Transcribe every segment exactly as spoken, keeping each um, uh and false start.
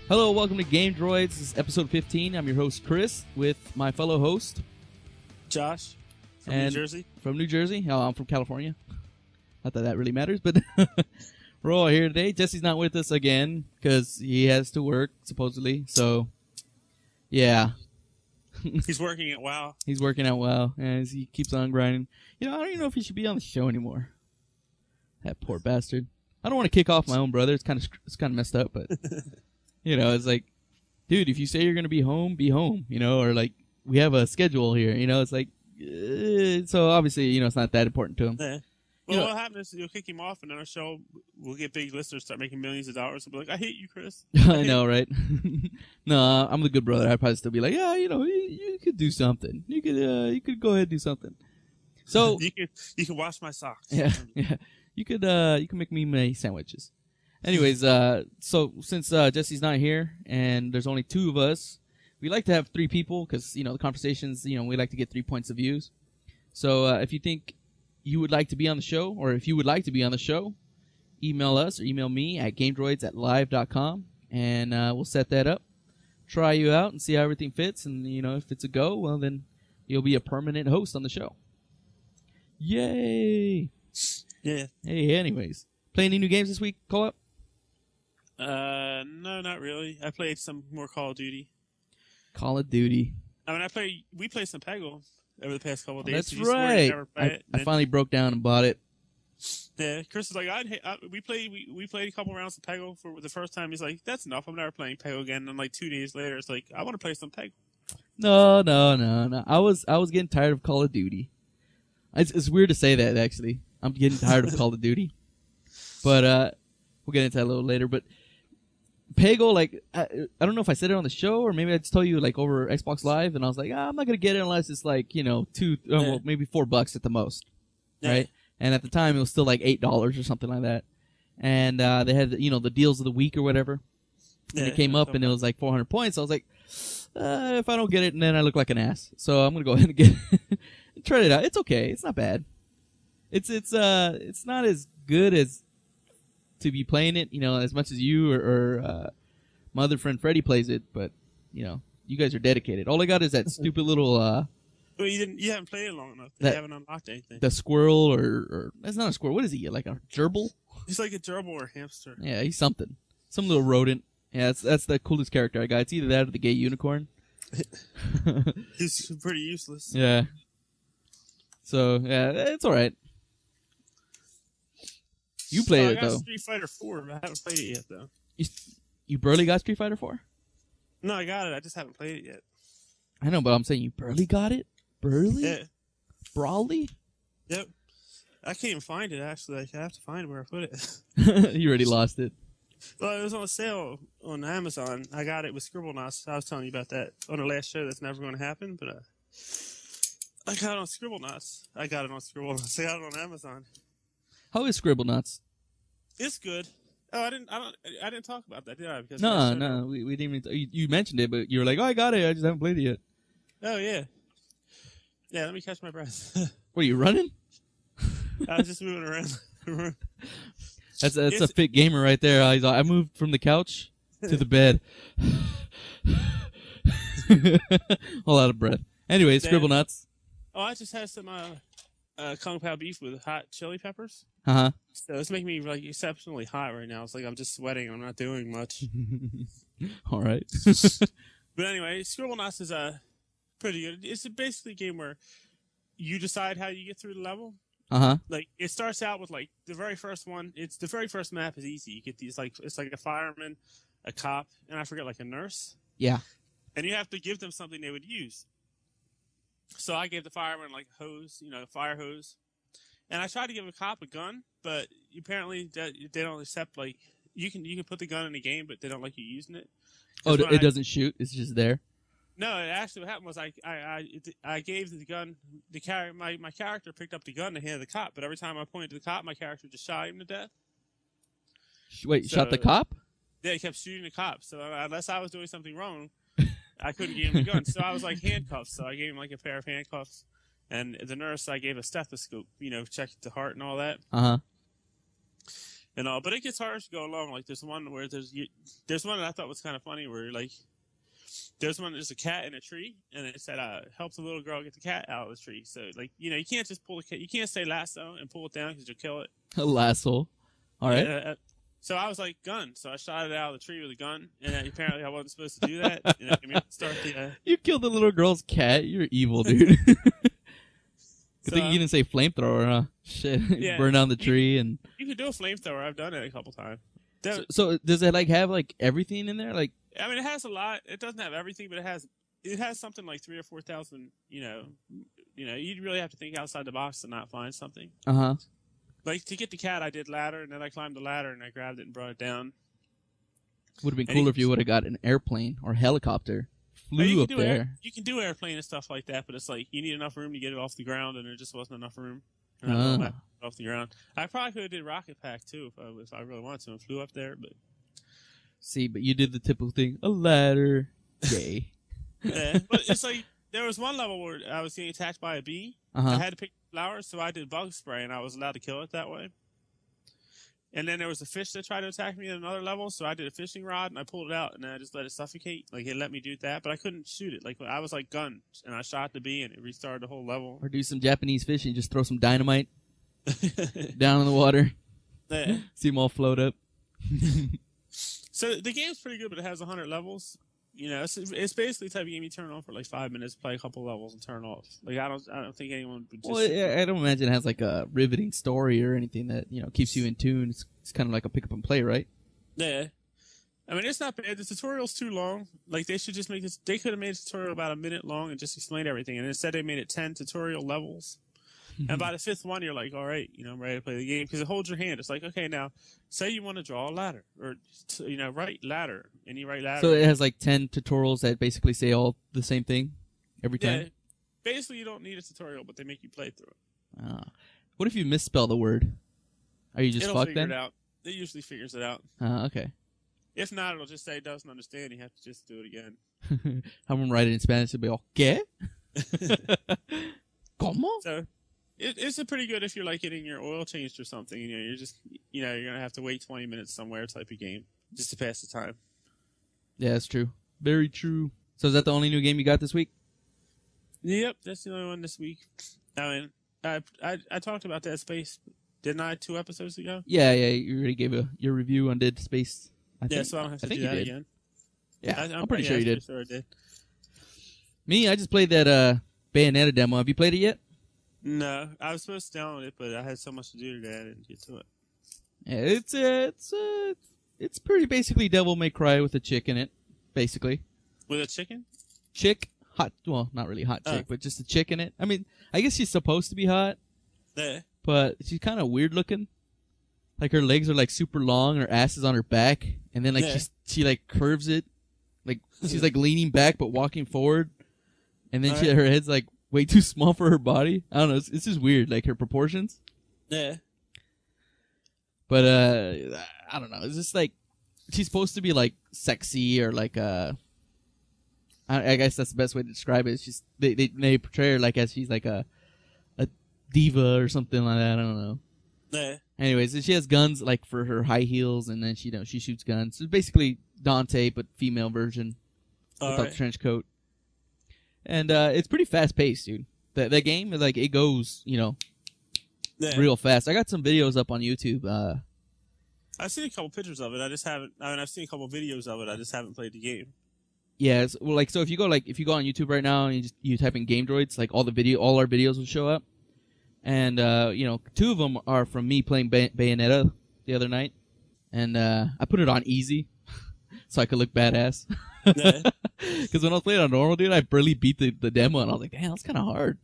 Hello, welcome to Game Droids. This is episode fifteen. I'm your host, Chris, with my fellow host, Josh, from and New Jersey. From New Jersey. Oh, I'm from California. Not that that really matters, but we're all here today. Jesse's not with us again because he has to work, supposedly. So, yeah. He's working at WoW. He's working out well, as he keeps on grinding. You know, I don't even know if he should be on the show anymore. That poor bastard. I don't want to kick off my own brother. It's kind of it's kind of messed up, but you know, it's like, dude, if you say you're gonna be home, be home. You know, or like we have a schedule here. You know, it's like, uh, so obviously, you know, it's not that important to him. Yeah. You Well, know, what happens is you'll kick him off, and then our show will get big listeners, start making millions of dollars, and be like, "I hate you, Chris." I know, right? No, I'm the good brother. I'd probably still be like, yeah, you know, you, you could do something. You could, uh, you could go ahead and do something. So you can you can wash my socks. yeah, yeah, you could, uh, you can make me my sandwiches. Anyways, uh, so since uh, Jesse's not here and there's only two of us, we like to have three people because you know the conversations. You know, we like to get three points of views. So uh, if you think you would like to be on the show, or if you would like to be on the show, email us or email me at gamedroids at live dot com, and uh, we'll set that up, try you out, and see how everything fits. And you know, if it's a go, well then you'll be a permanent host on the show. Yay! Yeah. Hey, anyways, play any new games this week? Call up. Uh, no, not really. I played some more Call of Duty. Call of Duty. I mean, I play. We played some Peggle over the past couple of Oh, days. that's You swore you'd right. never play I, it, I and finally broke down and bought it. Yeah, Chris is like, I'd, ha- I, we played, we, we played a couple rounds of Peggle for the first time. He's like, that's enough. I'm never playing Peggle again. And then like two days later, it's like, I want to play some Peggle. No, no, no, no. I was I was getting tired of Call of Duty. It's, it's weird to say that, actually. I'm getting tired of Call of Duty. But uh, we'll get into that a little later. But Peggle, like, I, I don't know if I said it on the show or maybe I just told you, like, over Xbox Live. And I was like, ah, I'm not going to get it unless it's, like, you know, two, oh, Yeah. well, maybe four bucks at the most. Yeah. Right? And at the time, it was still, like, eight dollars or something like that. And uh, they had, you know, the deals of the week or whatever. And Yeah, it came up and it was, like, four hundred points. I was like, uh, if I don't get it, and then I look like an ass. So I'm going to go ahead and get it. Try it out. It's okay. It's not bad. It's it's uh it's not as good as to be playing it, you know, as much as you or, or uh, my other friend Freddie plays it. But you know, you guys are dedicated. All I got is that stupid little uh Well, you didn't, you haven't played it long enough. That- You haven't unlocked anything. the squirrel or or that's not a squirrel. What is he? Like a gerbil? He's like a gerbil or a hamster. Yeah, he's something. Some little rodent. Yeah, that's that's the coolest character I got. It's either that or the gay unicorn. He's pretty useless. Yeah. So yeah, it's all right. You played Oh, I it got though. Street Fighter four, but I haven't played it yet, though. You, you barely got Street Fighter four? No, I got it. I just haven't played it yet. I know, but I'm saying you barely got it? Barely? Yeah. Brawly? Yep. I can't even find it, actually. I have to find where I put it. You already lost it. Well, it was on sale on Amazon. I got it with Scribblenauts. I was telling you about that on the last show. That's never going to happen, but uh, I got it on Scribblenauts. I got it on Scribblenauts. I got it on Amazon. How is Scribblenauts? It's good. Oh, I didn't. I don't. I didn't talk about that, did I? Because No, last show- no, we, we didn't even. T- you, you mentioned it, but you were like, "Oh, I got it. I just haven't played it yet." Oh yeah. Yeah. Let me catch my breath. What are you running? I was just moving around. That's that's a It's- fit gamer right there. I, I moved from the couch to the bed. All out of breath. Anyway, Damn. Scribblenauts. Oh, I just had some uh, uh, Kung Pao beef with hot chili peppers. Uh huh. So it's making me like exceptionally hot right now. It's like I'm just sweating. I'm not doing much. All right. But anyway, Scribblenauts is uh, pretty good. It's basically a game where you decide how you get through the level. Uh huh. Like it starts out with like the very first one. It's the very first map is easy. You get these like it's like a fireman, a cop, and I forget like a nurse. Yeah. And you have to give them something they would use. So I gave the fireman like a hose, you know, a fire hose. And I tried to give a cop a gun, but apparently they they don't accept like you can you can put the gun in the game, but they don't like you using it. Oh, 'Cause it when I- doesn't shoot. It's just there. No, actually, what happened was I I I, I gave the gun the char- my my character picked up the gun to hand the cop, but every time I pointed to the cop, my character just shot him to death. Sh- Wait, shot the So- cop? Yeah, he kept shooting the cop. So uh, unless I was doing something wrong, I couldn't give him the gun. So I was like handcuffs. So I gave him like a pair of handcuffs, and the nurse I gave a stethoscope, you know, check the heart and all that. Uh huh. and all. But it gets harder to go along. Like there's one where there's you, there's one that I thought was kind of funny where like there's one there's a cat in a tree, and it said uh help the little girl get the cat out of the tree. So like you know you can't just pull the cat, you can't say lasso and pull it down because you'll kill it. A lasso. All right. Uh, so I was like, gun. So I shot it out of the tree with a gun, and apparently I wasn't supposed to do that. And I mean, start the. Uh, you killed the little girl's cat. You're evil, dude. Good so, thing you didn't say flamethrower, huh? Shit. Yeah, Burn down the tree you, and. You could do a flamethrower. I've done it a couple times. That, So, so does it like have like everything in there? Like. I mean, it has a lot. It doesn't have everything, but it has it has something like three or four thousand. You know, you know, you'd really have to think outside the box to not find something. Uh huh. Like to get the cat, I did ladder, and then I climbed the ladder and I grabbed it and brought it down. Would have been And cooler you- if you would have got an airplane or helicopter, Now, you flew can up do there. Air, you can do airplane and stuff like that, but it's like you need enough room to get it off the ground, and there just wasn't enough room. And I Ah. don't have it off the ground. I probably could have did rocket pack too if I, if I really wanted to and flew up there, but See, but you did the typical thing, a ladder. Yay. yeah. But it's like there was one level where I was getting attacked by a bee. Uh I huh. had to pick flowers, so I did bug spray, and I was allowed to kill it that way. And then there was a fish that tried to attack me at another level, so I did a fishing rod, and I pulled it out, and then I just let it suffocate. Like, it let me do that, but I couldn't shoot it. Like, I was like gun, and I shot the bee, and it restarted the whole level. Or do some Japanese fishing, just throw some dynamite down in the water, Yeah. see them all float up. So the game's pretty good, but it has one hundred levels. You know, it's, it's basically the type of game you turn on for like five minutes, play a couple levels, and turn off. Like, I don't I don't think anyone would just... Well, I I don't imagine it has like a riveting story or anything that you know keeps you in tune. It's, it's kind of like a pick up and play, right? Yeah. I mean, it's not bad. The tutorial's too long. Like, they should just make this... They could have made a tutorial about a minute long and just explained everything. And instead, they made it ten tutorial levels. And by the fifth one, you're like, all right, you know, I'm ready to play the game. Because it holds your hand. It's like, okay, now, say you want to draw a ladder. Or, you know, write ladder. And you write ladder. So it has like ten tutorials that basically say all the same thing every yeah. time. Basically, you don't need a tutorial, but they make you play through it. Ah. What if you misspell the word? Are you just It'll fucked figure then? it out. It usually figures it out. Ah, okay. If not, it'll just say it doesn't understand. You have to just do it again. I'm gonna write it in Spanish. It'll be all ¿Qué? ¿Cómo? So it, it's a pretty good if you're like getting your oil changed or something. You know, you're just you know you're gonna have to wait twenty minutes somewhere type of game just to pass the time. Yeah, that's true. Very true. So is that the only new game you got this week? Yep, that's the only one this week. I mean, I I, I talked about Dead Space, didn't I, two episodes ago? Yeah, yeah. You already gave a your review on Dead Space. I Yeah, think. so I don't have to I think do you that did. again. Yeah, I, I'm, pretty yeah, sure you I'm did. Sure I did. Me, I just played that uh, Bayonetta demo. Have you played it yet? No, I was supposed to download it, but I had so much to do today, I didn't get to it. Yeah, it's uh, it's uh, it's pretty basically Devil May Cry with a chick in it, basically. With a chicken? Chick, hot. Well, not really hot chick, Oh. but just a chick in it. I mean, I guess she's supposed to be hot, Yeah. but she's kind of weird looking. Like her legs are like super long, her ass is on her back, and then like Yeah. she she like curves it, like she's like leaning back but walking forward, and then she, Alright. her head's like way too small for her body. I don't know. It's, it's just weird, like her proportions. Yeah. But uh, I don't know. It's just like she's supposed to be like sexy or like uh, I, I guess that's the best way to describe it. It's just they, they they portray her like as she's like a a diva or something like that. I don't know. Yeah. Anyways, and she has guns like for her high heels, and then she you know she shoots guns. So basically Dante, but female version without Alright. the trench coat. And uh, it's pretty fast paced, dude. That that game, like it goes, you know, Yeah. real fast. I got some videos up on YouTube. Uh, I've seen a couple pictures of it. I just haven't. I mean, I've seen a couple videos of it. I just haven't played the game. yeah, it's, well, like so if you go like if you go on YouTube right now and you just you type in Game Droids, like all the video, all our videos will show up. And uh, you know, two of them are from me playing Bay- Bayonetta the other night, and uh, I put it on easy so I could look badass. Yeah. Because when I was playing on normal, dude, I barely beat the, the demo, and I was like, damn, that's kind of hard.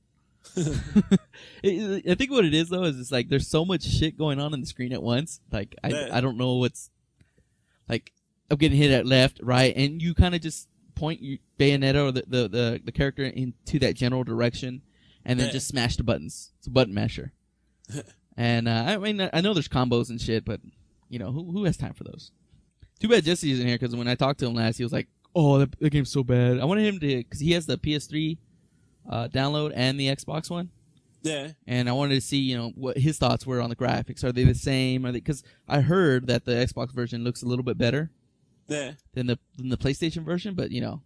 it, I think what it is though is it's like there's so much shit going on in the screen at once. Like I Yeah. I don't know what's like I'm getting hit at left, right, and you kind of just point your Bayonetta or the, the, the, the character into that general direction, and then Yeah. just smash the buttons. It's a button masher. And uh, I mean I know there's combos and shit, but you know who who has time for those? Too bad Jesse isn't here because when I talked to him last, he was like, "Oh, that, that game's so bad." I wanted him to because he has the P S three uh, download and the Xbox one. Yeah. And I wanted to see, you know, what his thoughts were on the graphics. Are they the same? Are they? Because I heard that the Xbox version looks a little bit better Yeah. than the than the PlayStation version, but you know,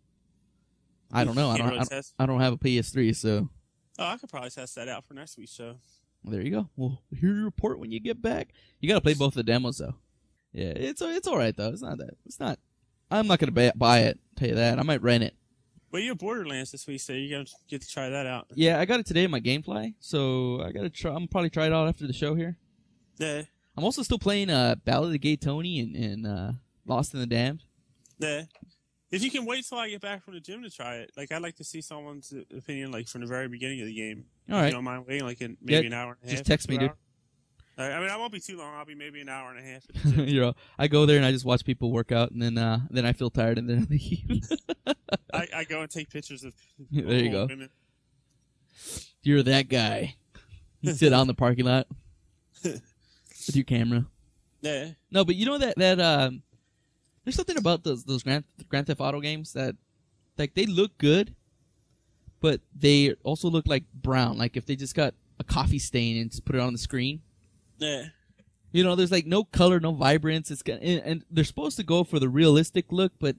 I don't know. I Can't don't. really I don't, test. I don't have a P S three, so Oh, I could probably test that out for next week's show. there you go. We'll hear your report when you get back. You got to play both the demos though. Yeah, it's it's all right though. It's not that. It's not. I'm not gonna buy it. Tell you that. I might rent it. Well, you have Borderlands this week, so you're gonna get to try that out. Yeah, I got it today in my GameFly, so I gotta try. I'm probably try it out after the show here. Yeah. I'm also still playing uh, Ballad of Gay Tony and, and uh, Lost in the Damned. Yeah. If you can wait till I get back from the gym to try it, like I'd like to see someone's opinion, like from the very beginning of the game. All If right. you don't mind waiting, like in maybe Yeah, an hour and a half. just text two me, dude. hours. Uh, I mean, I won't be too long. I'll be maybe an hour and a half. At the gym. You know, I go there and I just watch people work out, and then uh, then I feel tired, and then I leave. I, I go and take pictures of There you go. old women. You're that guy. You sit out in the parking lot with your camera. Yeah. No, but you know that that um, there's something about those those Grand Grand Theft Auto games that like they look good, but they also look like brown. Like if they just got a coffee stain and just put it on the screen. Yeah. You know, there's like no color, no vibrance. It's got, and, and they're supposed to go for the realistic look, but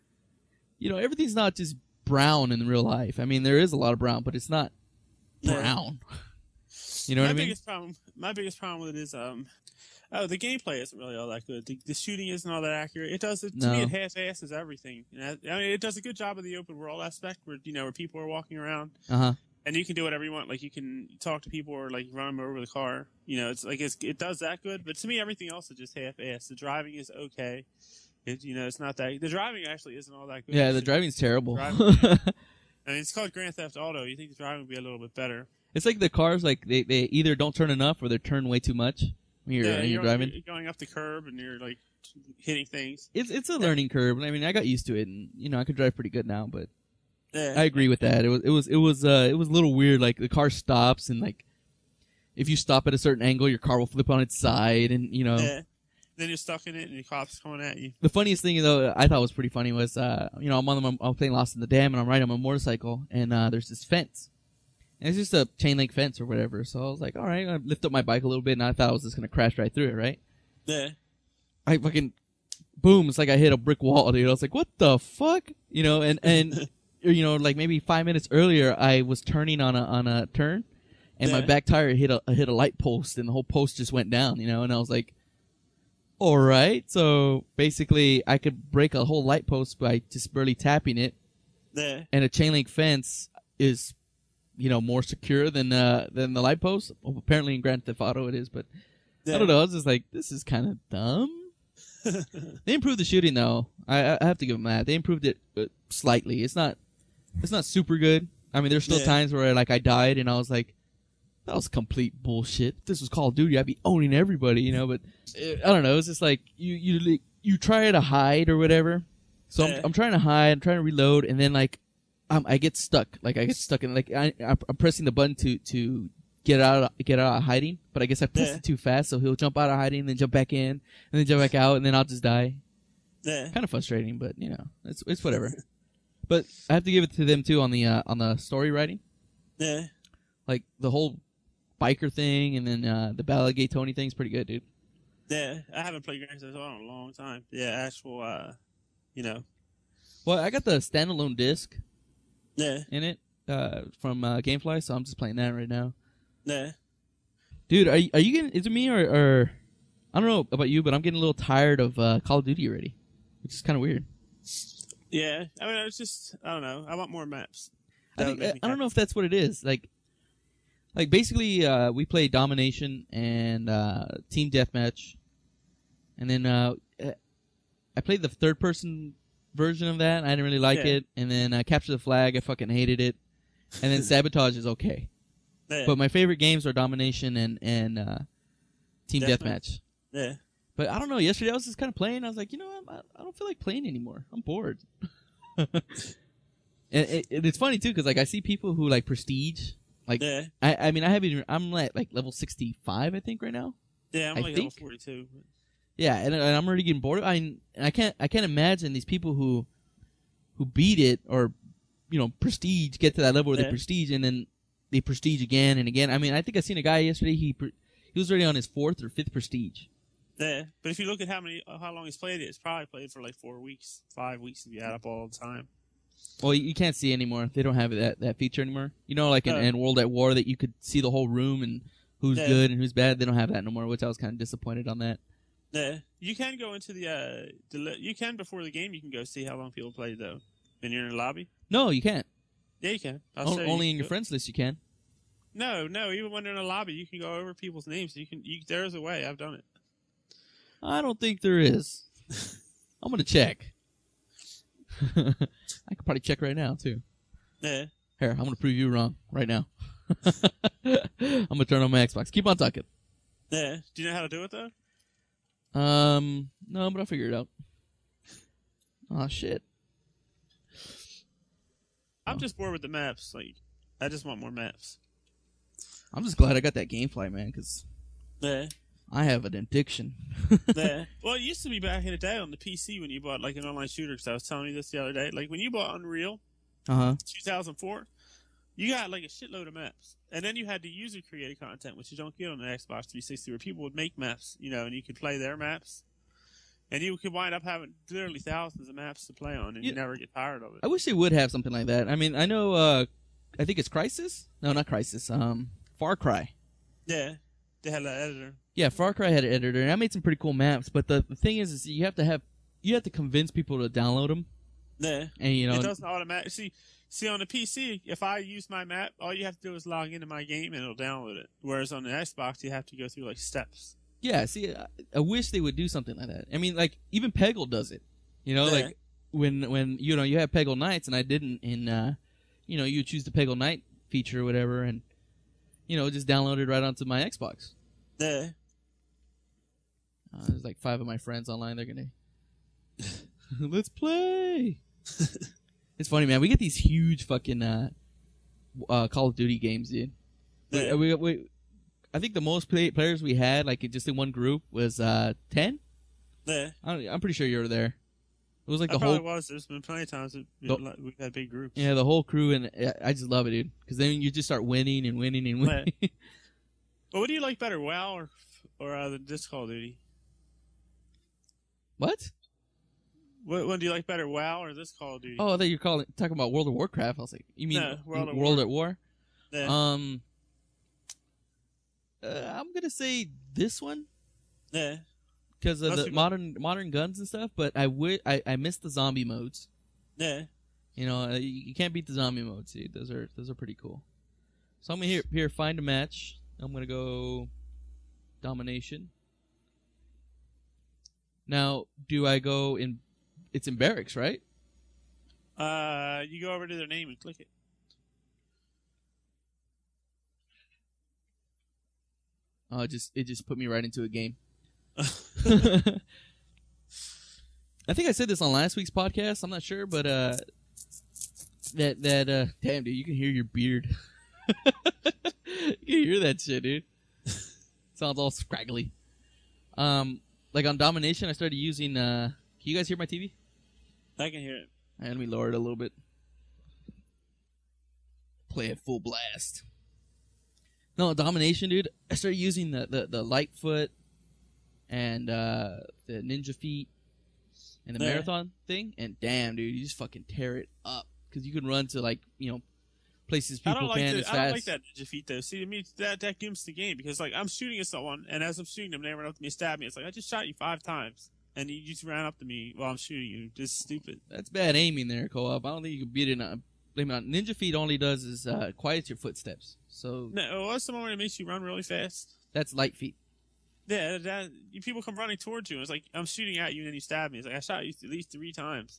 you know, everything's not just brown in real life. I mean, there is a lot of brown, but it's not Yeah. brown. You know my what I mean? biggest problem, my biggest problem with it is, um, oh, the gameplay isn't really all that good. The, the shooting isn't all that accurate. It does, it, to No. me, it half-asses everything. And I, I mean, it does a good job of the open world aspect, where you know, where people are walking around. Uh huh. And you can do whatever you want. Like, you can talk to people or, like, run them over with a car. You know, it's like, it's, it does that good. But to me, everything else is just half-assed. The driving is okay. It, you know, it's not that... The driving actually isn't all that good. Yeah, It the should- driving's terrible. Driving- I mean, it's called Grand Theft Auto. You think the driving would be a little bit better. It's like the cars, like they, they either don't turn enough or they turn way too much when you're, yeah, when you're you're, driving. you're going up the curb and you're, like, hitting things. It's it's a learning curve. I mean, I got used to it, and you know, I could drive pretty good now. But Yeah. I agree with that. It was it was it was uh it was a little weird. Like the car stops, and like if you stop at a certain angle, your car will flip on its side, and you know. Yeah. Then you're stuck in it, and the cops coming at you. The funniest thing though, I thought was pretty funny was, uh, you know, I'm on the, I'm playing Lost in the Dam, and I'm riding on my motorcycle, and uh, there's this fence, and it's just a chain link fence or whatever. So I was like, all right, I lift up my bike a little bit, and I thought I was just gonna crash right through it, right? Yeah. I fucking, boom! It's like I hit a brick wall, dude. I was like, what the fuck, you know? And and you know, like maybe five minutes earlier, I was turning on a on a turn, and my Yeah. back tire hit a hit a light post, and the whole post just went down, you know. And I was like, all right, so basically, I could break a whole light post by just barely tapping it, Yeah. and a chain link fence is, you know, more secure than uh than the light post. Well, apparently in Grand Theft Auto it is, but Yeah. I don't know. I was just like, this is kind of dumb. They improved the shooting though. I I have to give them that. They improved it uh, slightly. It's not it's not super good. I mean, there's still Yeah. times where like I died and I was like, that was complete bullshit. If this was Call of Duty, I'd be owning everybody, you know. But uh, I don't know. It's just like you you you try to hide or whatever. So Yeah. I'm, I'm trying to hide. I'm trying to reload, and then like um, I get stuck. Like I get stuck in like I I'm pressing the button to to get out of, get out of hiding, but I guess I pressed Yeah. it too fast, so he'll jump out of hiding, and then jump back in, and then jump back out, and then I'll just die. Yeah. Kind of frustrating, but you know, it's it's whatever. But I have to give it to them too on the uh, on the story writing, Yeah. like the whole biker thing, and then uh, the Ballad of Gay Tony thing's pretty good, dude. Yeah. I haven't played Grand Theft Auto in a long time. Yeah. Actual, uh, you know. Well, I got the standalone disc Yeah. in it uh, from uh, GameFly, so I'm just playing that right now. Yeah. Dude, are you, are you getting? Is it me or, or I don't know about you, but I'm getting a little tired of uh, Call of Duty already, which is kind of weird. Yeah. I mean, it's just, I don't know. I want more maps. I That think would make I, me I don't happy. know if that's what it is. Like, like basically, uh, we play Domination and uh, Team Deathmatch, and then uh, I played the third person version of that. And I didn't really like Yeah. it, and then uh, Capture the Flag, I fucking hated it, and then Sabotage is okay. Yeah. But my favorite games are Domination and and uh, Team Deathmatch. Deathmatch. Yeah. But I don't know. Yesterday I was just kind of playing. I was like, you know, what? I, I don't feel like playing anymore. I'm bored. and it, it, it's funny too, because like I see people who like Prestige. Like Yeah. I, I mean, I haven't even. I'm at like level sixty-five, I think, right now. Yeah. I'm I like level think- forty-two. Yeah, and, and I'm already getting bored. I and I can't I can't imagine these people who who beat it or you know Prestige get to that level where Yeah. they Prestige and then they prestige again and again. I mean, I think I seen a guy yesterday. He pre- he was already on his fourth or fifth prestige. Yeah, but if you look at how many, how long he's played it, it's probably played for like four weeks, five weeks if you add up all the time. Well, you can't see anymore. They don't have that, that feature anymore. You know, like in, No. in World at War, that you could see the whole room and who's Yeah. good and who's bad. They don't have that no more, which I was kind of disappointed on that. Yeah, you can go into the, uh, the li- you can before the game. You can go see how long people played though. When you're in the lobby. No, you can't. Yeah, you can. I'll O- show only you. in your friends list you can. No, no. Even when they're in the lobby, you can go over people's names. You can. You, there's a way. I've done it. I don't think there is. I'm gonna check. I could probably check right now too. Yeah. Here, I'm gonna prove you wrong right now. I'm gonna turn on my Xbox. Keep on talking. Yeah. Do you know how to do it though? Um, no, but I'll figure it out. Oh shit. I'm just bored with the maps. Like, I just want more maps. I'm just glad I got that GameFly, man, because Yeah. I have an addiction. Yeah. Well, it used to be back in the day on the P C when you bought like an online shooter. Because I was telling you this the other day. Like when you bought Unreal, Uh huh. two thousand four, you got like a shitload of maps, and then you had the user created content, which you don't get on the Xbox three sixty, where people would make maps, you know, and you could play their maps, and you could wind up having literally thousands of maps to play on, and you, You- never get tired of it. I wish they would have something like that. I mean, I know. uh I think it's Crysis. No, not Crysis. Um, Far Cry. Yeah. They had an editor. Yeah, Far Cry had an editor, and I made some pretty cool maps. But the, the thing is, is you have to have you have to convince people to download them, Yeah. and you know, It doesn't automatically. See, see, on the P C, if I use my map, all you have to do is log into my game and it'll download it. Whereas on the Xbox, you have to go through like steps. yeah. See, I, I wish they would do something like that. I mean, like even Peggle does it. You know, Yeah. like when when you know you have Peggle Nights, and I didn't, and uh, you know, you choose the Peggle Night feature or whatever, and you know, just download it right onto my Xbox. Yeah. Uh, there's like five of my friends online. They're gonna let's play. It's funny, man. We get these huge fucking uh, uh, Call of Duty games, dude. Yeah. We, we, we, I think the most play, players we had, like just in one group, was uh, ten. Yeah. I don't, I'm pretty sure you were there. It was like I the probably whole, was. There's been plenty of times that we- The- like, we've had big groups. yeah, the whole crew, and uh, I just love it, dude. Because then you just start winning and winning and winning. But what do you like better, WoW or or uh, the this Call of Duty? What? What one do you like better, WoW or this Call of Duty? Oh, I thought you were calling talking about World of Warcraft. I was like, you mean No, World at World War. at War? Yeah. Um, uh, I'm gonna say this one. yeah. Because of That's the a good- modern modern guns and stuff, but I wi- I, I miss the zombie modes. Yeah. You know, uh, you, you can't beat the zombie modes, dude. Those are those are pretty cool. So I'm gonna here here find a match. I'm gonna go domination. Now, do I go in? It's in barracks, right? Uh, you go over to their name and click it. Oh, it just it just put me right into a game. I think I said this on last week's podcast. I'm not sure, but uh, that that uh, damn dude, you can hear your beard. You can hear that shit, dude. Sounds all scraggly. Um, like on domination, I started using. Uh, can you guys hear my T V? I can hear it. Alright, let me lower it a little bit. Play it full blast. No, domination, dude. I started using the the, the Lightfoot and uh, the Ninja Feet and the Yeah. marathon thing, and damn, dude, you just fucking tear it up because you can run to like you know places I people don't like can the, as I don't fast. like that ninja feat though. See, to me, that that gives the game because like I'm shooting at someone, and as I'm shooting them, they run up to me, and stab me. It's like I just shot you five times, and you just ran up to me while I'm shooting you. Just stupid. That's bad aiming there, co-op. I don't think you can beat it. On, blame it on Ninja Feet. Only does is uh, quiets your footsteps. So No, what's the one that makes you run really fast? that's Light Feet. Yeah, that you, people come running towards you. And it's like I'm shooting at you, and then you stab me. It's like I shot you at least three times.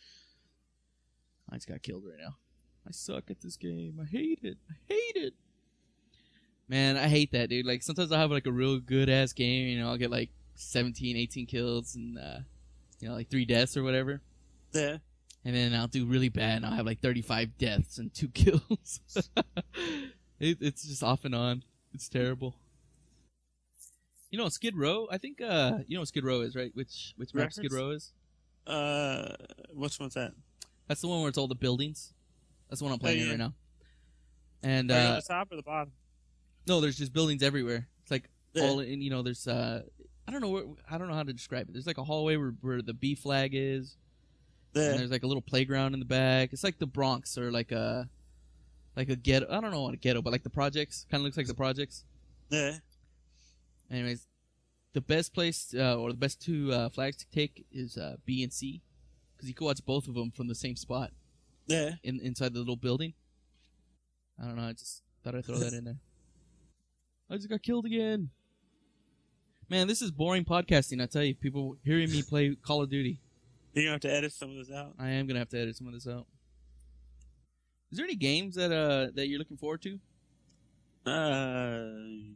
I just got killed right now. I suck at this game. I hate it. I hate it. Man, I hate that, dude. Like, sometimes I'll have, like, a real good-ass game. You know, I'll get, like, seventeen, eighteen kills and, uh, you know, like, three deaths or whatever. Yeah. And then I'll do really bad, and I'll have, like, thirty-five deaths and two kills. it, it's just off and on. It's terrible. You know, Skid Row? I think, uh, you know what Skid Row is, right? Which, which map Skid Reference? Row is? Uh, which one's that? That's the one where it's all the buildings. That's the one I'm playing Oh, in yeah. right now. And Are you uh, on the top or the bottom? no, there's just buildings everywhere. It's like Yeah. all in. You know, there's uh, I don't know where, I don't know how to describe it. There's like a hallway where, where the B flag is, Yeah. and there's like a little playground in the back. It's like the Bronx or like a like a ghetto. I don't know what a ghetto, but like the projects. Kind of looks like the projects. Yeah. Anyways, the best place uh, or the best two uh, flags to take is uh, B and C, because you can watch both of them from the same spot Yeah. in inside the little building. I don't know. I just thought I'd throw that in there. I just got killed again. Man, this is boring podcasting. I tell you, people hearing me play Call of Duty. You're gonna have to edit some of this out. I am gonna have to edit some of this out. Is there any games that uh that you're looking forward to? Uh,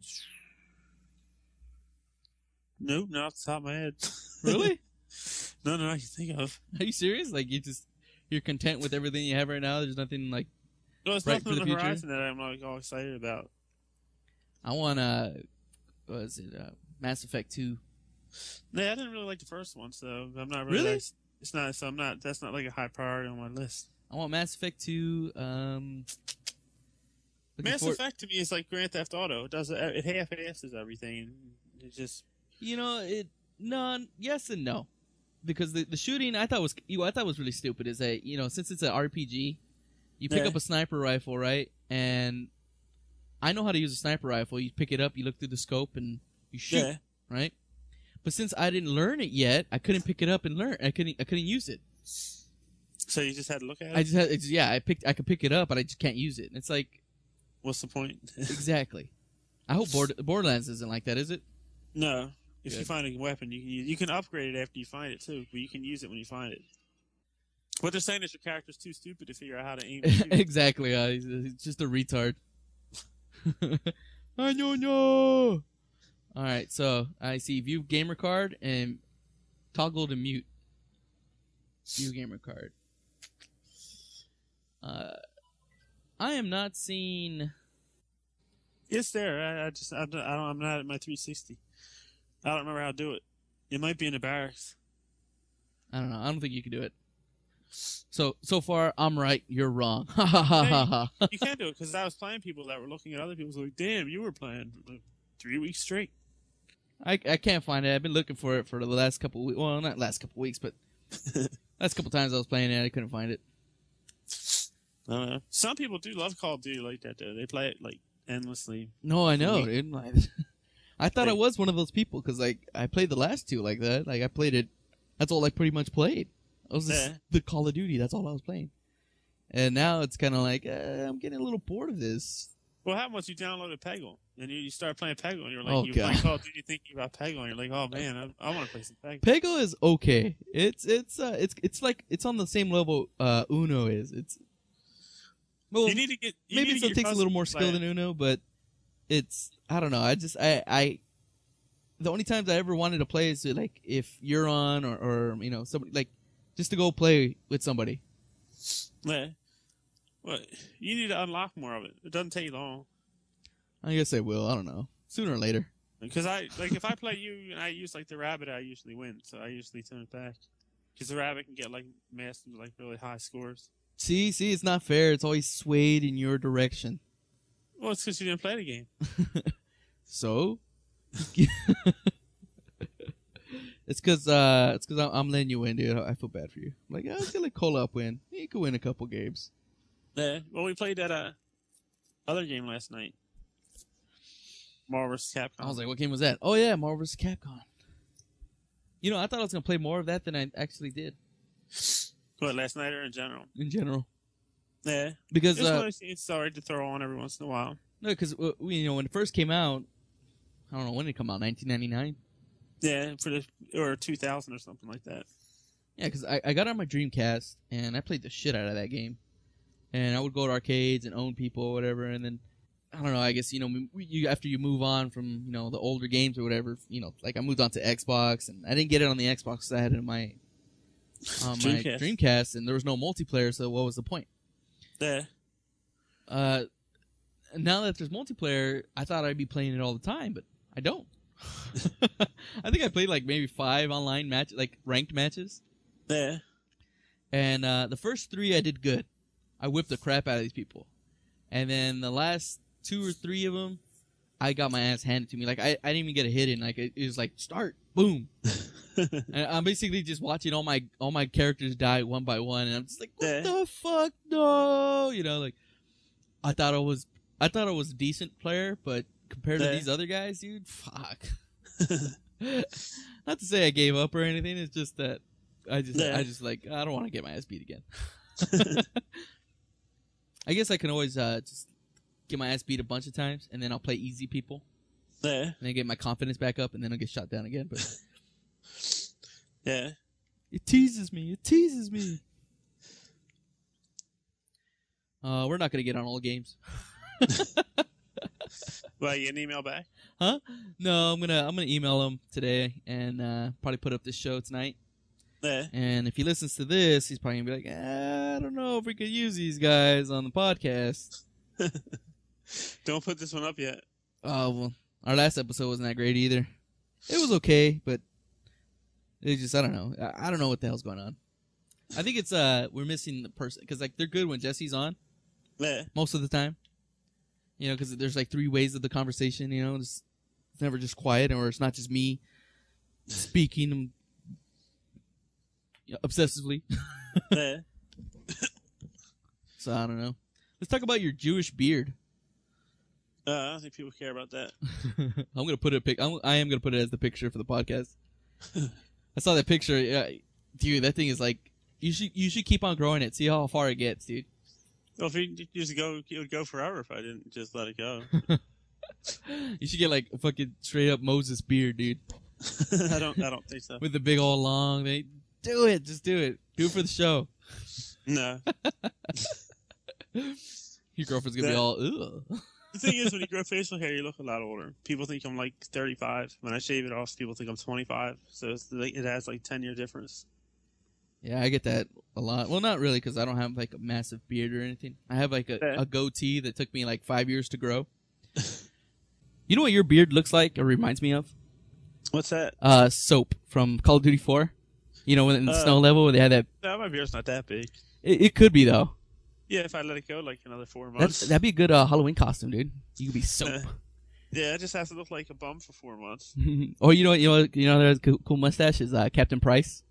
nope, not off the top of my head. Really? No, no, I can think of. Are you serious? Like you just you're content with everything you have right now? There's nothing like No, it's Right, nothing for the on the future? horizon that I'm like all excited about. I want uh what is it uh Mass Effect two. No, I didn't really like the first one, so I'm not really. Really? Like, it's not. So I'm not. That's not like a high priority on my list. I want Mass Effect two. Um, looking Mass forward- Effect to me is like Grand Theft Auto. It does it half-asses everything. And it just You know, it none. Yes and no, because the the shooting I thought was you know, I thought was really stupid. Is that you know since it's an R P G, you pick Yeah. up a sniper rifle, right? And I know how to use a sniper rifle. You pick it up, you look through the scope, and you shoot, yeah. right? But since I didn't learn it yet, I couldn't pick it up and learn. I couldn't. I couldn't use it. So you just had to look at it. I just had. It's, yeah, I picked. I could pick it up, but I just can't use it. And it's like What's the point? exactly. I hope Board, Borderlands isn't like that, is it? No. If you Good. find a weapon, you can use, you can upgrade it after you find it too, but you can use it when you find it. What they're saying is your character's too stupid to figure out how to aim. And shoot. exactly. Uh, he's, he's just a retard. I know, no. All right, so I see view gamer card and toggle to mute. View gamer card. Uh, I am not seeing. It's there. I, I just I don't, I don't I'm not at my three sixty. I don't remember how to do it. It might be in the barracks. I don't know. I don't think you can do it. So so far, I'm right. You're wrong. Ha ha ha ha ha. You can't do it because I was playing people that were looking at other people's like, damn, you were playing like, three weeks straight. I I can't find it. I've been looking for it for the last couple. Weeks. Well, not last couple weeks, but last couple times I was playing it, I couldn't find it. I don't know. Some people do love Call of Duty like that though. They play it like endlessly. No, I know, Me. dude. Like, I thought I Like- was one of those people because like I played the last two like that. Like I played it. That's all I pretty much played. I was just Yeah. the Call of Duty. That's all I was playing. And now it's kind of like uh, I'm getting a little bored of this. What happened was you downloaded Peggle and you, you started playing Peggle and you're like, Oh, you God. playing Call of Duty thinking about Peggle and you're like, oh man, I, I want to play some Peggle. Peggle is okay. It's it's uh, it's it's like it's on the same level uh, Uno is. It's well, You need to get. You maybe need it to still get takes a your little cousin more to skill play than it. Uno, but it's I don't know. I just I I the only times I ever wanted to play is like if you're on or or you know somebody like just to go play with somebody. Yeah. Well, you need to unlock more of it. It doesn't take long. I guess I will. I don't know. Sooner or later. Because I like if I play you and I use like the rabbit, I usually win. So I usually turn it back. Because the rabbit can get like massive, like really high scores. See, see, it's not fair. It's always swayed in your direction. Well, it's because you didn't play the game. So, it's because uh, it's because I'm, I'm letting you win, dude. I feel bad for you. I'm like, oh, let's let Cola up win. You can win a couple games. Yeah. Well, we played that uh other game last night. Marvel versus. Capcom. I was like, what game was that? Oh yeah, Marvel versus. Capcom. You know, I thought I was gonna play more of that than I actually did What, last night or in general? in general. Yeah. Because It's uh, one of those sorry to throw on every once in a while. no, because uh, you know when it first came out, I don't know when did it come out, nineteen ninety-nine. Yeah, for the or two thousand or something like that. Yeah, because I, I got on my Dreamcast and I played the shit out of that game, and I would go to arcades and own people or whatever, and then I don't know. I guess you know we- you after you move on from you know the older games or whatever, you know, like I moved on to Xbox and I didn't get it on the Xbox because I had it on my on my Dreamcast. Dreamcast and there was no multiplayer, so what was the point? Yeah. Uh, now that there's multiplayer, I thought I'd be playing it all the time, but I don't. I think I played like maybe five online match, like ranked matches, Yeah. and uh, the first three I did good. I whipped the crap out of these people, And then the last two or three of them, I got my ass handed to me. Like, I, I didn't even get a hit in. Like, it, it was like, start, boom. And I'm basically just watching all my all my characters die one by one. And I'm just like, what Yeah. the fuck? No. You know, like, I thought I was, I thought I was a decent player, but compared Yeah. to these other guys, dude, fuck. Not to say I gave up or anything. It's just that I just, Yeah. I just like, I don't want to get my ass beat again. I guess I can always uh, just get my ass beat a bunch of times, and then I'll play easy people, Yeah. and then get my confidence back up, and then I'll get shot down again. But Yeah. it teases me. It teases me. Uh, we're not gonna get on all games. Well, you get an email back? Huh? No, I'm gonna I'm gonna email him today and uh, probably put up this show tonight. Yeah. And if he listens to this, he's probably gonna be like, eh, I don't know if we could use these guys on the podcast. Don't put this one up yet. Oh well, our last episode wasn't that great either. It was okay, but it just I don't know. I, I don't know what the hell's going on. I think it's uh we're missing the person because like they're good when Jesse's on Yeah. most of the time. You know, because there's like three ways of the conversation. You know, it's, it's never just quiet, or it's not just me speaking obsessively. Yeah. So I don't know. Let's talk about your Jewish beard. Uh, I don't think people care about that. I'm gonna put it. Pic- I'm, I am gonna put it as the picture for the podcast. I saw that picture. Yeah, dude, that thing is like you should you should keep on growing it. See how far it gets, dude. Well, if you just go, it would go forever if I didn't just let it go. You should get like a fucking straight up Moses beard, dude, I don't. I don't think so. with the big old long. They do it. Just do it. Do it for the show. No. Your girlfriend's gonna be That- all ugh. The thing is, when you grow facial hair, you look a lot older. People think I'm like thirty-five. When I shave it off, people think I'm twenty-five. So it's like, it has like ten year difference. Yeah, I get that a lot. Well, not really, because I don't have like a massive beard or anything. I have like a, Yeah. a goatee that took me like five years to grow. You know what your beard looks like or reminds me of? What's that? Uh, Soap from Call of Duty four. You know, when in the Uh, snow level where they had that. No, my beard's not that big. It, it could be though. Yeah, if I let it go like another four That's, months. that'd be a good uh, Halloween costume, dude. You could be Soap. Uh, yeah, it just has to look like a bum for four months. Or you know, what- you know, you know, there's a cool, cool mustache is uh, Captain Price.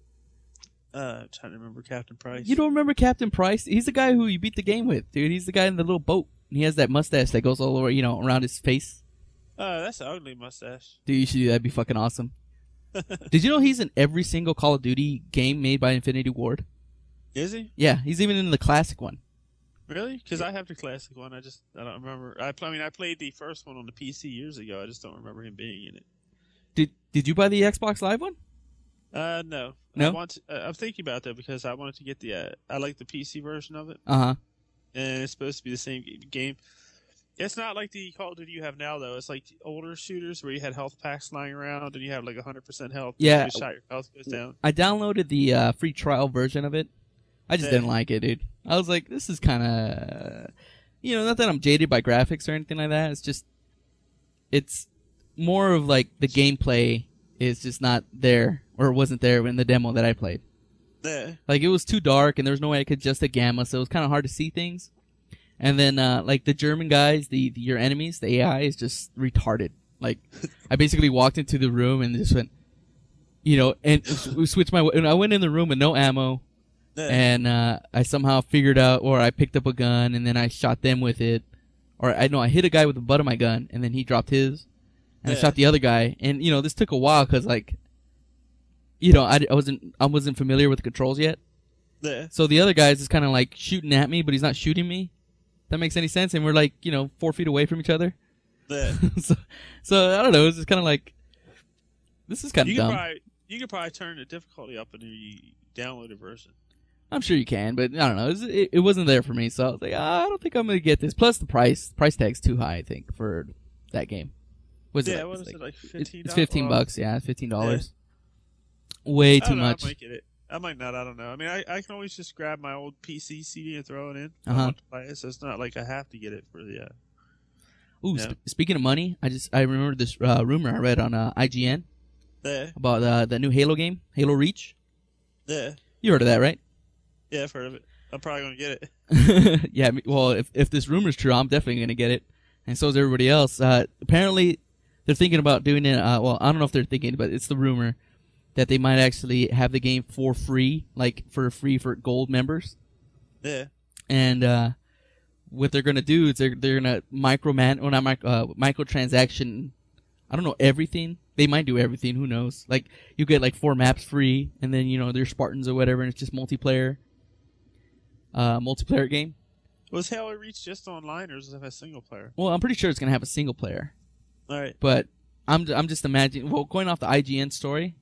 Uh, I'm trying to remember Captain Price. You don't remember Captain Price? He's the guy who you beat the game with, dude. He's the guy in the little boat. And he has that mustache that goes all over, you know, around his face. Uh, that's an ugly mustache. Dude, you should do that. That'd be fucking awesome. Did you know he's in every single Call of Duty game made by Infinity Ward? Is he? Yeah, he's even in the classic one. Really? Because I have the classic one. I just I don't remember. I, pl- I mean, I played the first one on the P C years ago. I just don't remember him being in it. Did Did you buy the Xbox Live one? Uh, no. No? I want. To, uh, I'm thinking about that because I wanted to get the. Uh, I like the P C version of it, Uh huh. and it's supposed to be the same g- game. It's not like the Call of Duty you have now, though. It's like older shooters where you had health packs lying around and you have like one hundred percent health. Yeah. Every shot your health goes down. I downloaded the uh, free trial version of it. I just Yeah. didn't like it, dude. I was like, this is kind of, you know, not that I'm jaded by graphics or anything like that. It's just, it's more of like the gameplay is just not there, or it wasn't there in the demo that I played. Yeah. Like, it was too dark, and there was no way I could adjust the gamma, so it was kind of hard to see things. And then, uh, like, the German guys, the, the your enemies, the A I is just retarded. Like, I basically walked into the room and just went, you know, and we switched my, and I went in the room with no ammo, Yeah. and uh, I somehow figured out, or I picked up a gun, and then I shot them with it. Or, I know, I hit a guy with the butt of my gun, and then he dropped his, and I Yeah. shot the other guy. And, you know, this took a while, because, like, you know, I, I wasn't I wasn't familiar with the controls yet. Yeah. So the other guy's just kind of like shooting at me, but he's not shooting me. That makes any sense? And we're like, you know, four feet away from each other. Yeah. so, so I don't know. It's just kind of like, this is kind You of could dumb. probably you could probably turn the difficulty up in the downloaded version. I'm sure you can, but I don't know. It, was, it, it wasn't there for me, so I was like, ah, I don't think I'm gonna get this. Plus, the price price tag's too high, I think, for that game. Was Yeah, it? what It's is like- it like? it- Fifteen. It's fifteen bucks. Yeah, it's fifteen dollars. Way I too don't know, much. I might get it. I might not. I don't know. I mean, I, I can always just grab my old P C C D and throw it in. if I Uh-huh. want to play it, so it's not like I have to get it for the. Uh, Ooh, Yeah. sp- speaking of money, I just I remember this uh, rumor I read on uh, I G N yeah, about uh, the new Halo game, Halo Reach. yeah, You heard of that, right? yeah. I've heard of it. I'm probably gonna get it. Yeah, I mean, well, if if this rumor's true, I'm definitely gonna get it, and so is everybody else. Uh, apparently, they're thinking about doing it. Uh, well, I don't know if they're thinking, but it's the rumor that they might actually have the game for free, like for free for gold members. Yeah. And uh, what they're gonna do is they're they're gonna micro man, or not micro uh, microtransaction. I don't know everything. They might do everything. Who knows? Like you get like four maps free, and then you know they're Spartans or whatever, and it's just multiplayer. Uh, multiplayer game. Was Halo Reach just online, or does it have a single player? Well, I'm pretty sure it's gonna have a single player. All right. But I'm I'm just imagining. Well, going off the I G N story,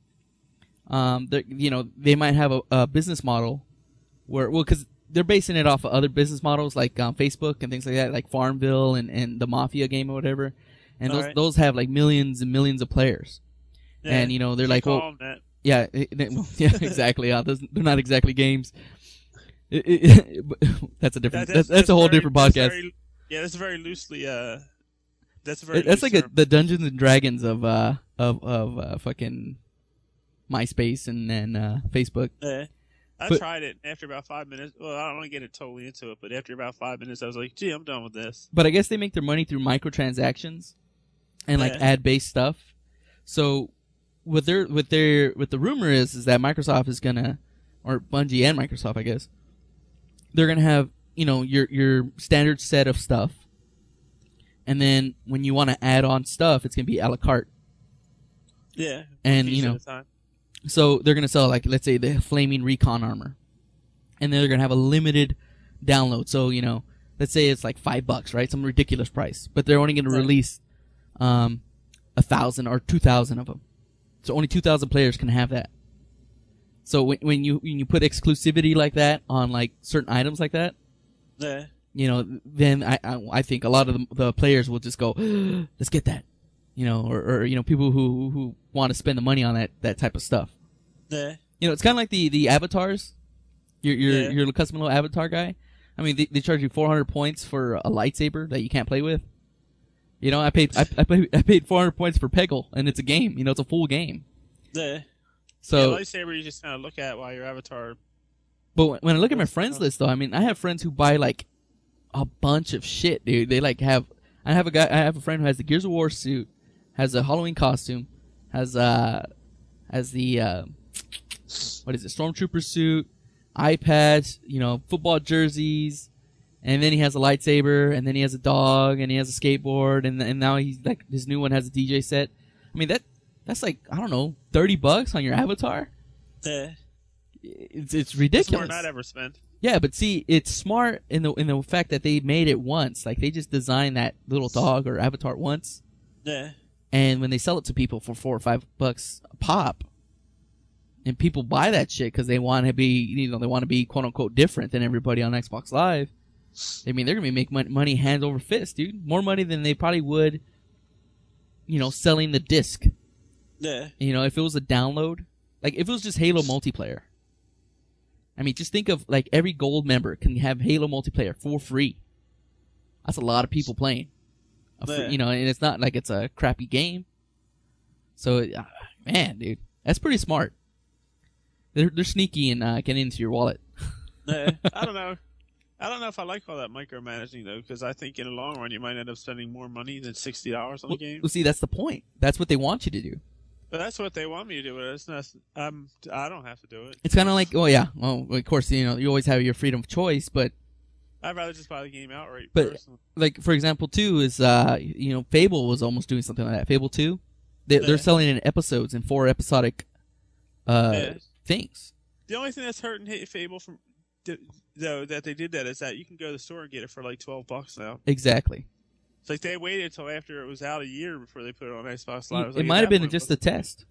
um, you know, they might have a, a business model where, well, because they're basing it off of other business models like um, Facebook and things like that, like Farmville and, and the Mafia game or whatever, and All those right. those have like millions and millions of players, Yeah. and you know they're You like, call well, them that. yeah, it, it- well, yeah, exactly. Yeah, those, they're not exactly games. It, it, but that's a different. That- that's, that's a whole very- different that's podcast. very- yeah, that's very loosely. Uh, that's a very. It- that's loose like a, term. the Dungeons and Dragons of uh of of uh, fucking MySpace and then uh, Facebook. Yeah. I But- tried it after about five minutes. Well, I don't want to get it totally into it, but after about five minutes, I was like, "Gee, I'm done with this." But I guess they make their money through microtransactions and like Yeah. ad based stuff. So what their what their what the rumor is is that Microsoft is gonna, or Bungie and Microsoft, I guess, they're gonna have you know your your standard set of stuff, and then when you want to add on stuff, it's gonna be a la carte. Yeah. And, Piece you at know, a time. So they're gonna sell like let's say the Flaming Recon armor, and then they're gonna have a limited download. So you know, let's say it's like five bucks, right? Some ridiculous price, but they're only gonna Right. release um a thousand or two thousand of them. So only two thousand players can have that. So when when you when you put exclusivity like that on like certain items like that, Yeah. you know, then I I, I think a lot of the, the players will just go, let's get that, you know, or, or you know people who who want to spend the money on that that type of stuff. Yeah. You know, it's kind of like the, the avatars. Your your Yeah. your custom little avatar guy. I mean, they, they charge you four hundred points for a lightsaber that you can't play with. You know, I paid I, I paid I paid four hundred points for Peggle, and it's a game. You know, it's a full game. Yeah. So, yeah, lightsaber you just kind of look at while your avatar. but when, when I look at my What's- friends oh. list, though, I mean, I have friends who buy like a bunch of shit, dude. They like have. I have a guy. I have a friend who has the Gears of War suit, has a Halloween costume, has uh, has the uh, what is it, Stormtrooper suit, iPads, you know, football jerseys, and then he has a lightsaber, and then he has a dog, and he has a skateboard, and and now he's like his new one has a D J set. I mean that that's like I don't know thirty bucks on your avatar. Yeah. It's it's That's ridiculous. more than I'd ever spend. Yeah, but see, it's smart in the in the fact that they made it once. Like they just designed that little dog or avatar once, Yeah. and when they sell it to people for four or five bucks a pop, and people buy that shit because they want to be, you know, they want to be quote unquote different than everybody on Xbox Live. I mean, they're gonna be making mon- money hand over fist, dude. More money than they probably would, you know, selling the disc. Yeah. You know, if it was a download, like if it was just Halo multiplayer. I mean, just think of like every gold member can have Halo multiplayer for free. That's a lot of people playing. A free, Yeah. You know, and it's not like it's a crappy game. So, uh, man, dude, that's pretty smart. They're they're sneaky and uh, getting into your wallet. Yeah. I don't know. I don't know if I like all that micromanaging though, because I think in the long run you might end up spending more money than sixty dollars on Well, a game. well, see, that's the point. That's what they want you to do. But that's what they want me to do. But it's not. Um, I don't have to do it. It's kind of like, oh yeah, well, of course, you know, you always have your freedom of choice, but I'd rather just buy the game outright. But- personally. like for example, too is uh, you know, Fable was almost doing something like that. Fable two, they, Yeah. they're selling it in episodes in four episodic uh Yeah. things. The only thing that's hurting Hate Fable from though that they did that is that you can go to the store and get it for like twelve bucks now. Exactly. It's like they waited until after it was out a year before they put it on Xbox It, Live. was like, it at might have that been point, just a what's the point? test.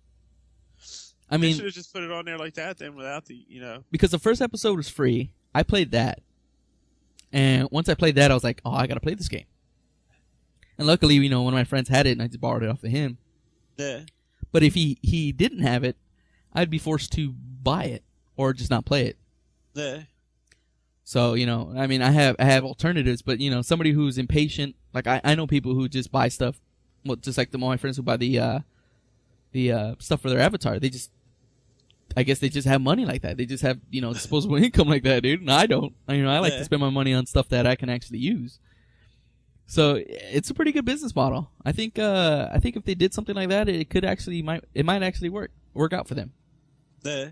I They mean, should have just put it on there like that then, without the you know. because the first episode was free, I played that, and once I played that, I was like, oh, I gotta play this game. And luckily, you know, one of my friends had it, and I just borrowed it off of him. Yeah. But if he he didn't have it, I'd be forced to buy it or just not play it. Yeah. So, you know, I mean, I have I have alternatives, but, you know, somebody who's impatient, like I, I know people who just buy stuff, well, just like the my friends who buy the uh, the uh, stuff for their avatar. They just, I guess they just have money like that. They just have, you know, disposable income like that, dude. And I don't. You know, I like Yeah. to spend my money on stuff that I can actually use. So it's a pretty good business model. I think. Uh, I think if they did something like that, it could actually might it might actually work work out for them. Yeah.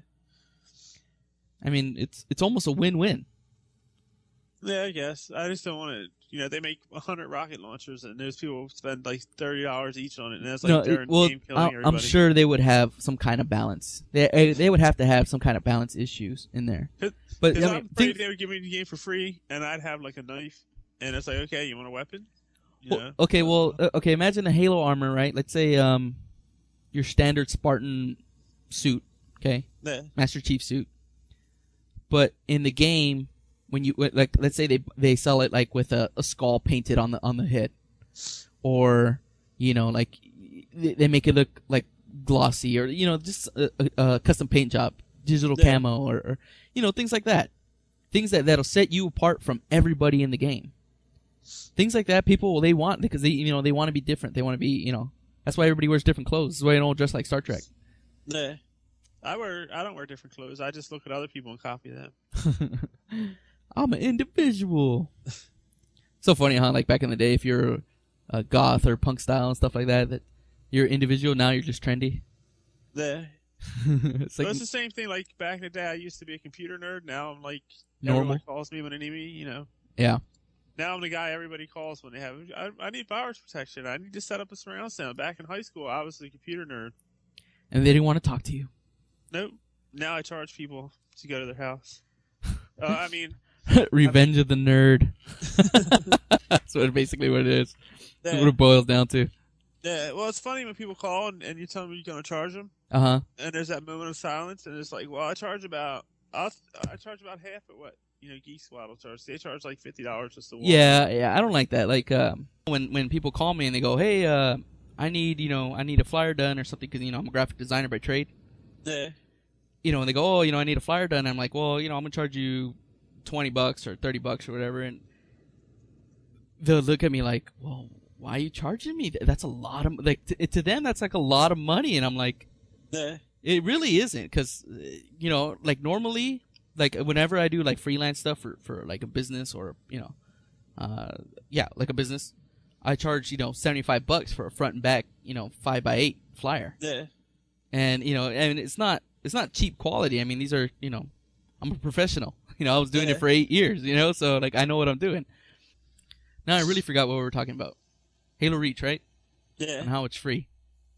I mean, it's it's almost a win-win. Yeah, I guess. I just don't want to. You know, they make a hundred rocket launchers, and those people spend like thirty dollars each on it, and that's like No, they're it, well, game killing I- everybody. I'm sure they would have some kind of balance. They eh, they would have to have some kind of balance issues in there. But Because I I'm mean, afraid think, they would give me the game for free, and I'd have like a knife, and it's like, okay, you want a weapon? You well, know? okay, well, uh, okay. Imagine a Halo armor, right? Let's say um, your standard Spartan suit, okay, Yeah. Master Chief suit. But in the game, when you like, let's say they they sell it like with a, a skull painted on the on the head, or you know, like they, they make it look like glossy, or you know, just a, a, a custom paint job, digital Yeah. camo, or, or you know, things like that. Things that that'll set you apart from everybody in the game. Things like that, people they want because they you know they want to be different. They want to be you know that's why everybody wears different clothes. That's why they don't dress like Star Trek. Yeah. I wear. I don't wear different clothes. I just look at other people and copy them. I'm an individual. So funny, huh? Like back in the day, if you're a goth or punk style and stuff like that, that you're individual. Now you're just trendy. Yeah. It's But like it's the same thing. Like back in the day, I used to be a computer nerd. Now I'm like normal. everyone calls me when they need me. You know. Yeah. Now I'm the guy everybody calls when they have. I, I need virus protection. I need to set up a surround sound. Back in high school, I was the computer nerd. And they didn't want to talk to you. Nope. Now I charge people to go to their house. Uh, I mean, Revenge of the nerd. That's what basically what it is. yeah, What it boils down to. yeah. Well, it's funny when people call and, and you tell them you're going to charge them, Uh huh. and there's that moment of silence, and it's like, well, I charge about, I'll, I charge about half of what you know Geek Squad will charge. They charge like fifty dollars just to walk. Yeah, yeah. I don't like that. Like um, when when people call me and they go, "Hey, uh, I need you know I need a flyer done or something," because you know I'm a graphic designer by trade. Yeah. You know, and they go, "Oh, you know, I need a flyer done." I'm like, "Well, you know, I'm gonna charge you twenty bucks or thirty bucks or whatever," and they'll look at me like, "Well, why are you charging me? That's a lot of like to, to them. That's like a lot of money." And I'm like, Yeah. "It really isn't," because you know, like normally, like whenever I do like freelance stuff for for like a business or you know, uh, yeah, like a business, I charge you know seventy five bucks for a front and back, you know, five by eight flyer. Yeah. And you know, and it's not it's not cheap quality. I mean, these are you know, I'm a professional. You know, I was doing Yeah. it for eight years. You know, so like I know what I'm doing. Now I really forgot what we were talking about. Halo Reach, right? Yeah. And how it's free.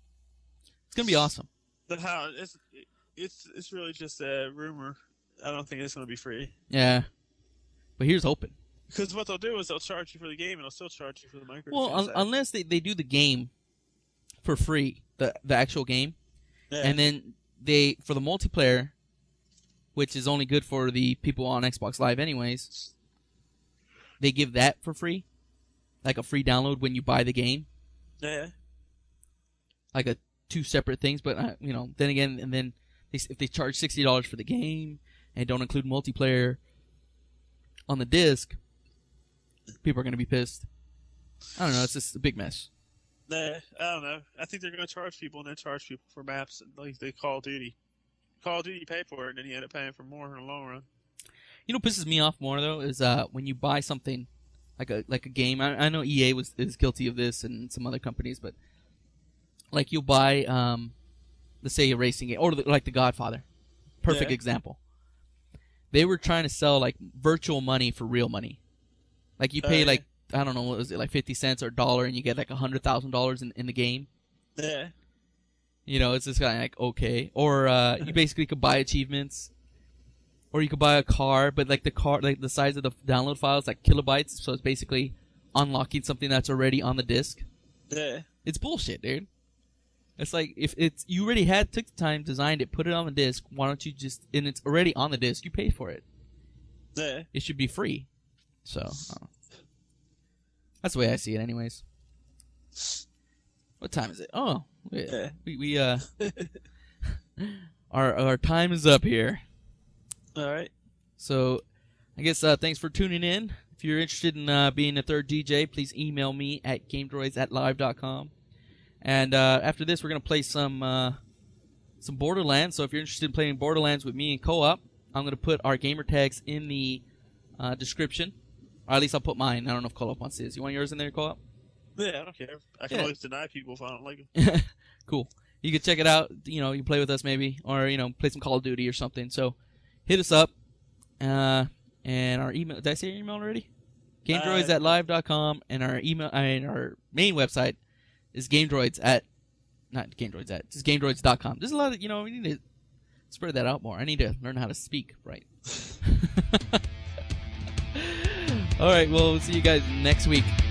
It's gonna be awesome. But how it's it's it's really just a rumor. I don't think it's going to be free. Yeah. But here's hoping. Because what they'll do is they'll charge you for the game, and they'll still charge you for the micro. Well, un- unless they, they do the game for free, the the actual game, yeah. and then they for the multiplayer, which is only good for the people on Xbox Live anyways, they give that for free, like a free download when you buy the game, yeah. like a two separate things. But uh, you know, then again, and then they, if they charge sixty dollars for the game and don't include multiplayer on the disc, people are gonna be pissed. I don't know. It's just a big mess. Nah, I don't know. I think they're going to charge people and then charge people for maps like they Call of Duty. Call of Duty, you pay for it, and then you end up paying for more in the long run. You know, what pisses me off more though is uh, when you buy something like a like a game. I, I know E A was is guilty of this and some other companies, but like you'll buy, um, let's say a racing game or the, like The Godfather, perfect Yeah. example. They were trying to sell like virtual money for real money, like you pay Uh, like I don't know what was it like fifty cents or a dollar and you get like a hundred thousand dollars in in the game. Yeah. You know, it's just kind of like okay, or uh, you basically could buy achievements. Or you could buy a car, but like the car, like the size of the download file is like kilobytes, so it's basically unlocking something that's already on the disc. Yeah. It's bullshit, dude. It's like if it's you already had took the time, designed it, put it on the disc. Why don't you just and it's already on the disc? You pay for it. Yeah. It should be free. So uh, that's the way I see it, anyways. What time is it? Oh, we Yeah. we, we uh, our our time is up here. All right. So, I guess uh, thanks for tuning in. If you're interested in uh, being a third D J, please email me at gamedroids at live dot com. And uh, after this, we're going to play some uh, some Borderlands. So if you're interested in playing Borderlands with me in co-op, I'm going to put our gamer tags in the uh, description. Or at least I'll put mine. I don't know if co-op wants this. You want yours in there, co-op? Yeah, I don't care. I can Yeah. always deny people if I don't like them. Cool. You can check it out. You know, you can play with us maybe, or you know, play some Call of Duty or something. So, hit us up. Uh, and our email. Did I say your email already? GameDroids Uh, at live dot com, and our email. I mean, our main website is GameDroids at not GameDroids at just GameDroids dot com. There's a lot of you know we need to spread that out more. I need to learn how to speak right. All right. Well, we'll see you guys next week.